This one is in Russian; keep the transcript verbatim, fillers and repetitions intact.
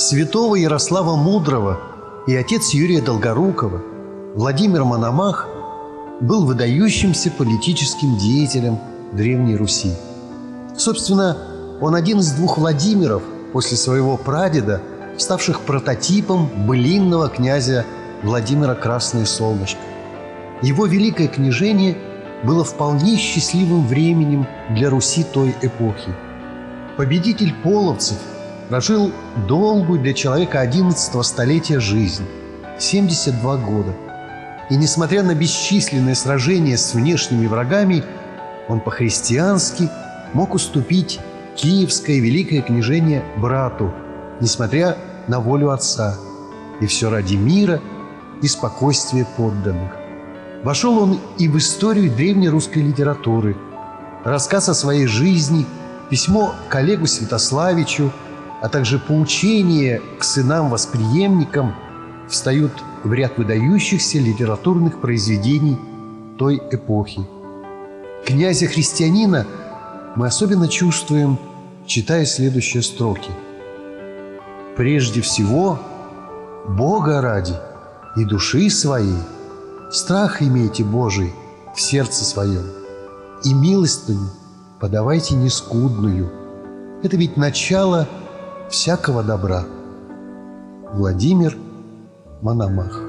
святого Ярослава Мудрого и отец Юрия Долгорукова, Владимир Мономах был выдающимся политическим деятелем Древней Руси. Собственно, он один из двух Владимиров после своего прадеда, ставших прототипом былинного князя Владимира Красное Солнышко. Его великое княжение было вполне счастливым временем для Руси той эпохи. Победитель половцев прожил долгую для человека одиннадцатого столетия жизнь – семьдесят два года. И несмотря на бесчисленные сражения с внешними врагами, он по-христиански мог уступить Киевское великое княжение брату, несмотря на волю отца, и все ради мира и спокойствия подданных. Вошел он и в историю древнерусской литературы. Рассказ о своей жизни, письмо к Олегу Святославичу, а также поучение к сынам-восприемникам встают в ряд выдающихся литературных произведений той эпохи. Князя-христианина мы особенно чувствуем, читая следующие строки. «Прежде всего, Бога ради и души своей страх имейте Божий в сердце своем, и милостыню подавайте нескудную. Это ведь начало всякого добра». Владимир Мономах.